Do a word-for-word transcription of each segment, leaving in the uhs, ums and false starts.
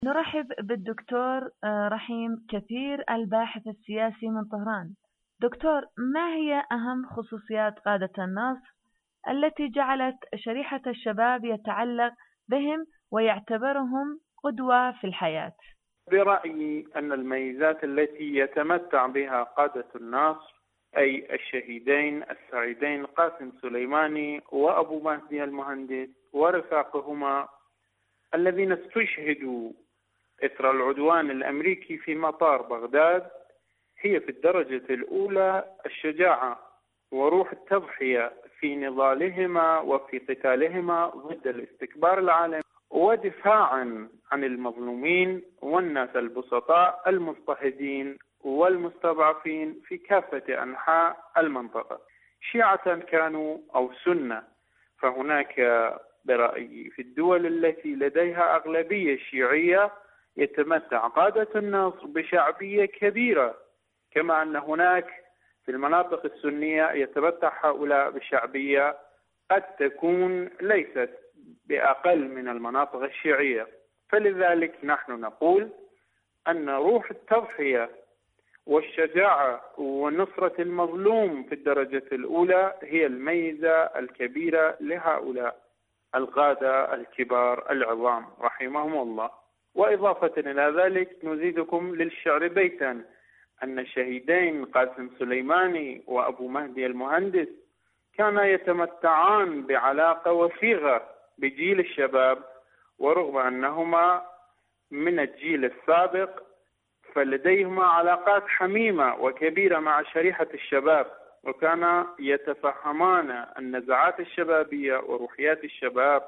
نرحب بالدكتور رحيم كثير، الباحث السياسي من طهران. دكتور، ما هي أهم خصوصيات قادة النصر التي جعلت شريحة الشباب يتعلق بهم ويعتبرهم قدوة في الحياة؟ برأيي أن الميزات التي يتمتع بها قادة النصر، أي الشهيدين السعيدين قاسم سليماني وأبو مهدي المهندس ورفاقهما الذين استشهدوا إثر العدوان الأمريكي في مطار بغداد، هي في الدرجة الأولى الشجاعة وروح التضحية في نضالهما وفي قتالهما ضد الاستكبار العالمي، ودفاعا عن المظلومين والناس البسطاء المضطهدين والمستضعفين في كافة أنحاء المنطقة، شيعة كانوا أو سنة. فهناك برأيي في الدول التي لديها أغلبية شيعية يتمتع قادة النصر بشعبية كبيرة، كما أن هناك في المناطق السنية يتمتع هؤلاء بشعبية قد تكون ليست بأقل من المناطق الشيعية. فلذلك نحن نقول أن روح التضحية والشجاعة ونصرة المظلوم في الدرجة الأولى هي الميزة الكبيرة لهؤلاء القادة الكبار العظام رحمهم الله. وإضافة إلى ذلك نزيدكم للشعر بيتا أن الشهيدين قاسم سليماني وأبو مهدي المهندس كانا يتمتعان بعلاقة وثيقة بجيل الشباب، ورغم أنهما من الجيل السابق فلديهما علاقات حميمة وكبيرة مع شريحة الشباب، وكانا يتفهمان النزعات الشبابية وروحيات الشباب.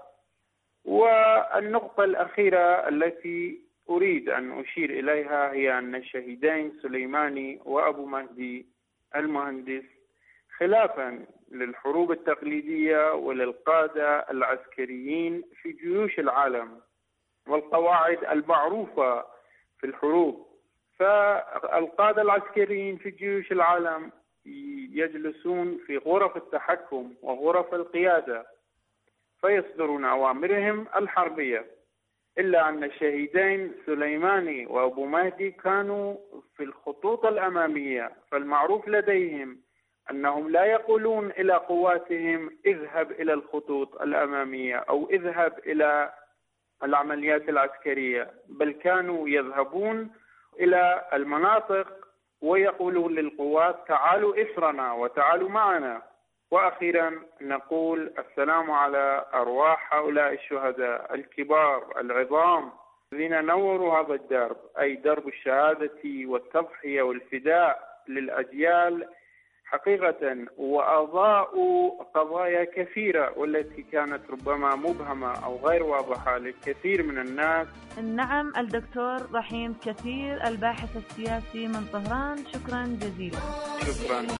والنقطة الأخيرة التي أريد أن أشير إليها هي أن الشهيدين سليماني وأبو مهدي المهندس خلافا للحروب التقليدية وللقادة العسكريين في جيوش العالم والقواعد المعروفة في الحروب، فالقادة العسكريين في جيوش العالم يجلسون في غرف التحكم وغرف القيادة فيصدرون أوامرهم الحربية، إلا أن الشهيدين سليماني وأبو مهدي كانوا في الخطوط الأمامية، فالمعروف لديهم أنهم لا يقولون إلى قواتهم اذهب إلى الخطوط الأمامية أو اذهب إلى العمليات العسكرية، بل كانوا يذهبون إلى المناطق ويقولون للقوات تعالوا إثرنا وتعالوا معنا. وأخيرا نقول السلام على أرواح هؤلاء الشهداء الكبار العظام الذين نوروا هذا الدرب، أي درب الشهادة والتضحية والفداء للأجيال حقيقة، وأضاءوا قضايا كثيرة والتي كانت ربما مبهمة أو غير واضحة للكثير من الناس. نعم، الدكتور رحيم كثير، الباحث السياسي من طهران، شكرا جزيلا. شكرا.